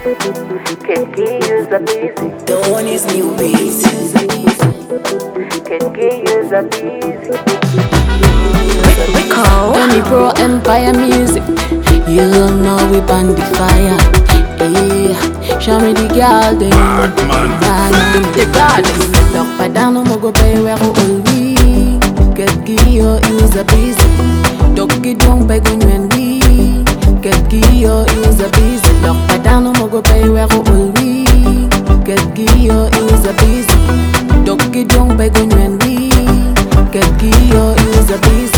Kenki use a busy. The one is new beat. Kenki use a busy. Any Pro Empire music, you don't know we burn the fire. Yeah, show me the garden. The garden. Lock pa down, no go pay where all we. Get Gio is a busy. Doki don't beg on you and we. Get Gio is a busy. Lock pa down, no go pay where all we. Get Gio is a busy. Doki don't beg on you and we. Get Gio is a busy.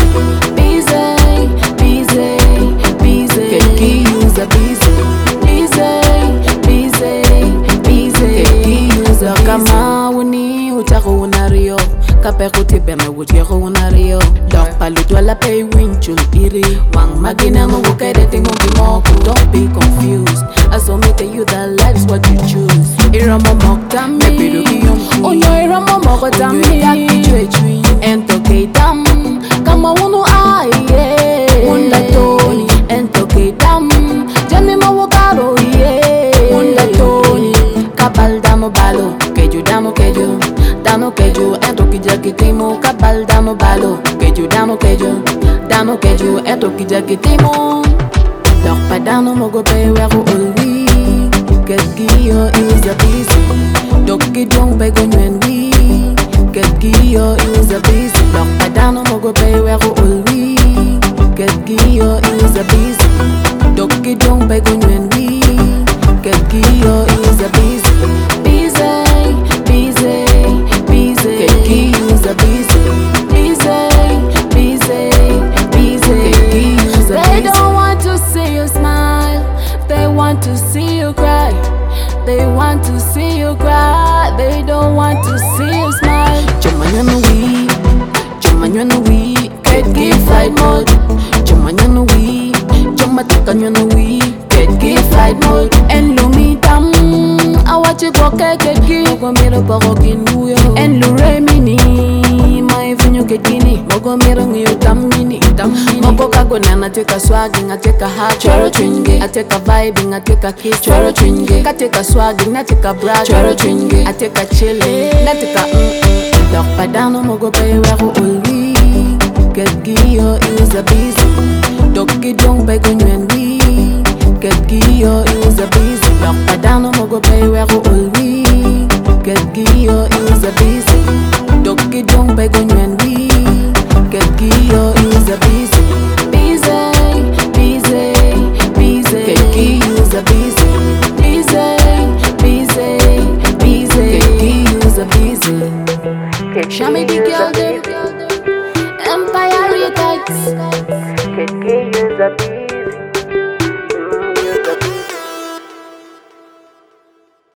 Kama uni utako unario kape kutipe me wutieko unario dok palutwa la pay winchul iri wang magina mo wukere tingo kimoku. Don't be confused, I so me tell you that life's what you choose. Iramo mok tami onyo iramo moko tami yaki chwe chwi ento keidam kama unu aye munda toni ento keidam jami mo wukaro ye munda toni kabal damo balo damo keju ento kijakitimo kabal damo balo keju damo keju ento kijakitimo dok pa dano mogo pay wero olwi get Gio is a busy doki dong bego nywendi get Gio is a busy dok pa dano mogo pay wero olwi get Gio is a busy doki dong bego nywendi get Gio is a busy to see you cry, they want to see you cry, they don't want to see you smile. Jumanyana we, get give flight mode. Jumanyana we, Jumatikanyana we, get give flight mode. And Lumitam, I watch you go get give. Mogo miro parokin buyo. And Luremini, my venue get guinea. Mogo miro ngiyo tamini. Mogo kagona na take a swagging, I take a heart, choro twinge. I take a vibing, I take a kiss, choro twinge. I take a swagging, I take a brag, choro twinge. I take a chilling, I take a dok pa dano mogo pay wero olwi. Get Gio is a busy. Doki dong bego nywendi. Get Gio is a busy. Dok pa dano mogo pay wero olwi. Get Gio is a busy. Doki dong bego nywendi. Get Gio is a busy. Get Gio is a busy. Get Gio is a busy. Show me the